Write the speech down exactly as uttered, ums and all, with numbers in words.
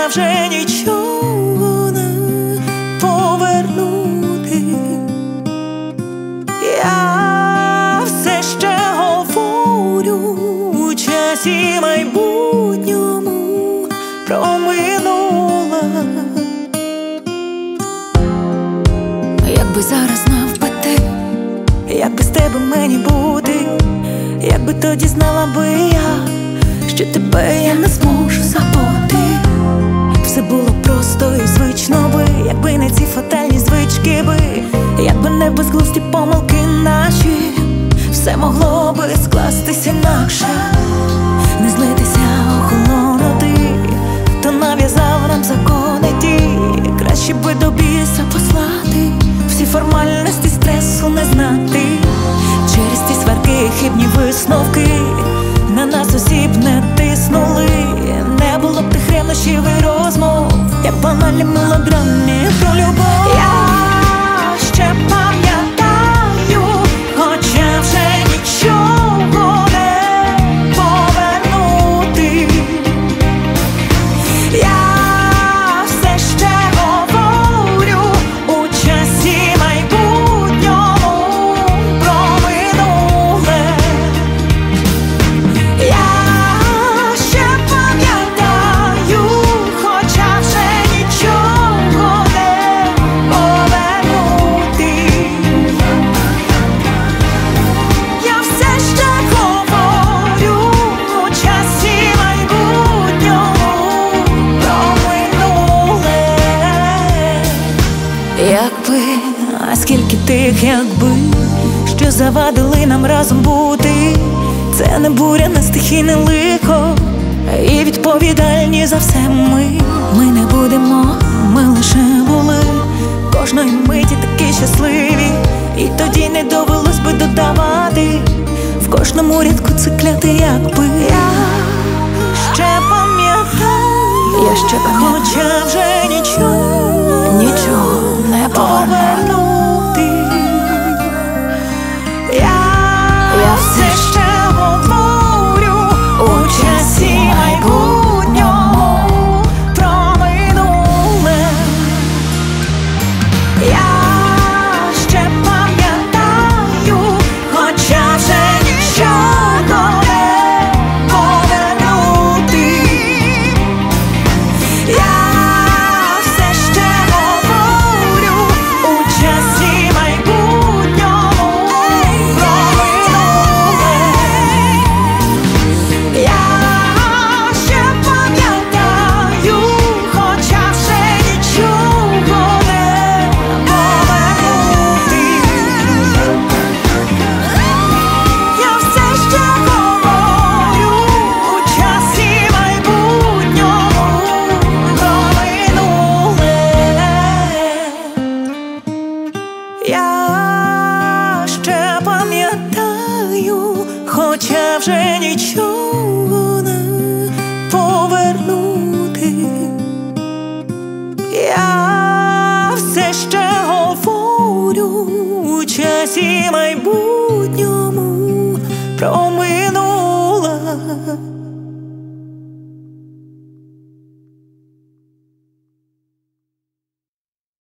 хоча вже нічого не повернути. Я все ще говорю у часі майбутньому про минуле. Якби зараз знав би ти, як без тебе мені бути, якби тоді знала би я, що тебе я не зможу забути. Все було просто і звично би, якби не ці фатальні звички би, якби не безглузді помилки наші, все могло би скластися інакше. Не злитися, охолонути, хто нав'язав нам закони ті, краще би до біса послати, всі формальності стресу не знати. Через ті сварки, хибні висновки на нас осіб не тиснули. Не було б тих ревнощів і розмов, як банальні мелодрами про любов. Я ще пам'ятаю, хоча вже нічого не повернути. Я все ще говорю у часі майбутньому про минуле. Я ще пам'ятаю, хоча вже нічого не повернути. Я все ще говорю у часі майбутньому про минуле. Якби, а скільки тих якби, що завадили нам разом бути. Це не буря, не стихійне лихо, і відповідальні за все ми. Ми не будемо, ми лише були кожної миті такі щасливі, і тоді не довелось би додавати в кожному рядку це кляте якби. Я ще пам'ятаю, я ще пам'ятаю, хоча вже нічого, нічого не повернути. Я, я все ще говорю у часі майбутньому про минуле. Я ще пам'ятаю, хоча вже нічого не повернути. Я все ще говорю у часі майбутньому про минуле. Я ще пам'ятаю, хоча вже нічого не повернути. Я все ще говорю у часі майбутньому про минуле. Я ще пам'ятаю, хоча вже нічого не повернути. Я все ще говорю у часі майбутньому про минуле.